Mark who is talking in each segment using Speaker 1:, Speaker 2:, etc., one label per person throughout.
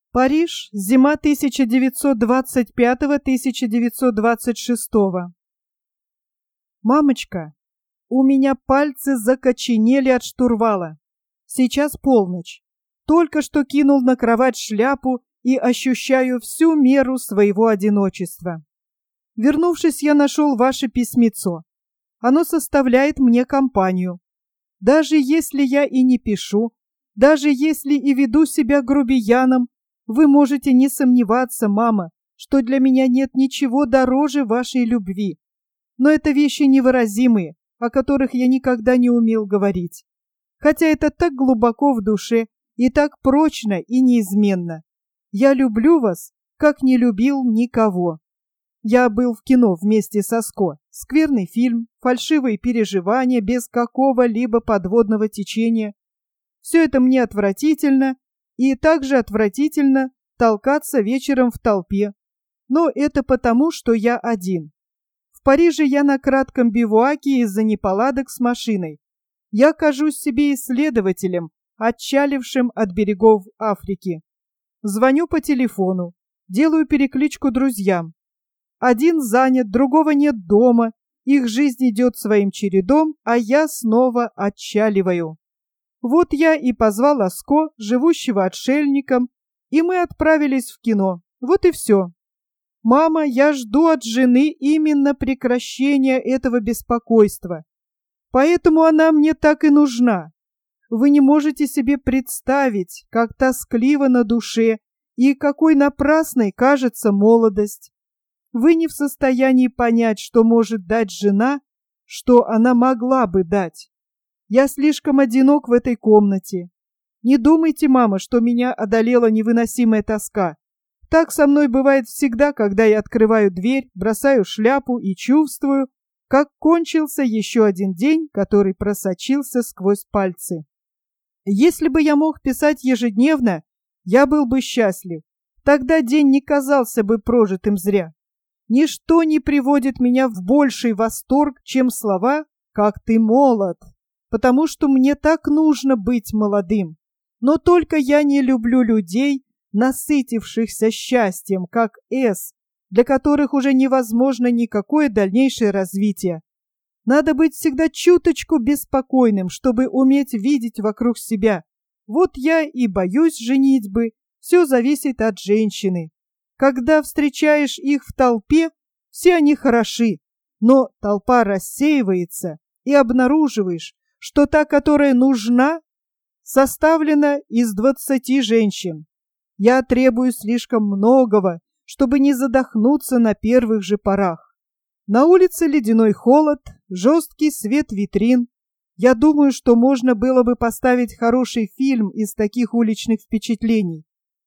Speaker 1: Париж, зима 1925-1926. Мамочка, у меня пальцы закоченели от штурвала. Сейчас полночь. Только что кинул на кровать шляпу и ощущаю всю меру своего одиночества. Вернувшись, я нашел ваше письмецо. Оно составляет мне компанию. Даже если я и не пишу, даже если и веду себя грубияном, вы можете не сомневаться, мама, что для меня нет ничего дороже вашей любви. Но это вещи невыразимые, о которых я никогда не умел говорить. Хотя это так глубоко в душе и так прочно и неизменно. Я люблю вас, как не любил никого. Я был в кино вместе со Ско. Скверный фильм, фальшивые переживания без какого-либо подводного течения. Все это мне отвратительно, и также отвратительно толкаться вечером в толпе. Но это потому, что я один. В Париже я на кратком бивуаке из-за неполадок с машиной. Я кажусь себе исследователем, отчалившим от берегов Африки. Звоню по телефону, делаю перекличку друзьям. Один занят, другого нет дома, их жизнь идет своим чередом, а я снова отчаливаю. Вот я и позвал Аско, живущего отшельником, и мы отправились в кино. Вот и все. Мама, я жду от жены именно прекращения этого беспокойства. Поэтому она мне так и нужна. Вы не можете себе представить, как тоскливо на душе и какой напрасной кажется молодость. Вы не в состоянии понять, что может дать жена, что она могла бы дать. Я слишком одинок в этой комнате. Не думайте, мама, что меня одолела невыносимая тоска. Так со мной бывает всегда, когда я открываю дверь, бросаю шляпу и чувствую, как кончился еще один день, который просочился сквозь пальцы. Если бы я мог писать ежедневно, я был бы счастлив. Тогда день не казался бы прожитым зря. Ничто не приводит меня в больший восторг, чем слова «как ты молод», потому что мне так нужно быть молодым. Но только я не люблю людей, насытившихся счастьем, как С, для которых уже невозможно никакое дальнейшее развитие. Надо быть всегда чуточку беспокойным, чтобы уметь видеть вокруг себя. Вот я и боюсь женитьбы, все зависит от женщины. Когда встречаешь их в толпе, все они хороши, но толпа рассеивается, и обнаруживаешь, что та, которая нужна, составлена из 20 женщин. Я требую слишком многого, чтобы не задохнуться на первых же порах. На улице ледяной холод, жесткий свет витрин. Я думаю, что можно было бы поставить хороший фильм из таких уличных впечатлений.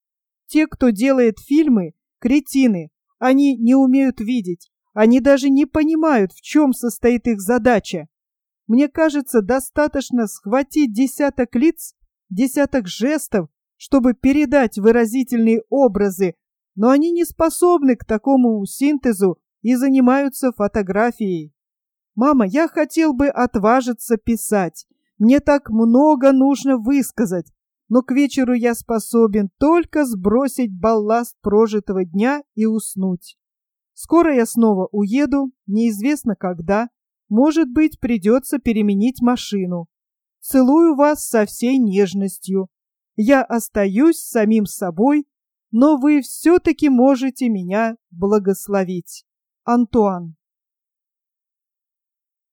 Speaker 1: Те, кто делает фильмы, кретины, они не умеют видеть, они даже не понимают, в чем состоит их задача. Мне кажется, достаточно схватить десяток лиц, десяток жестов, чтобы передать выразительные образы, но они не способны к такому синтезу и занимаются фотографией. Мама, я хотел бы отважиться писать. Мне так много нужно высказать, но к вечеру я способен только сбросить балласт прожитого дня и уснуть. Скоро я снова уеду, неизвестно когда. Может быть, придется переменить машину. Целую вас со всей нежностью. Я остаюсь самим собой, но вы все-таки можете меня благословить. Антуан.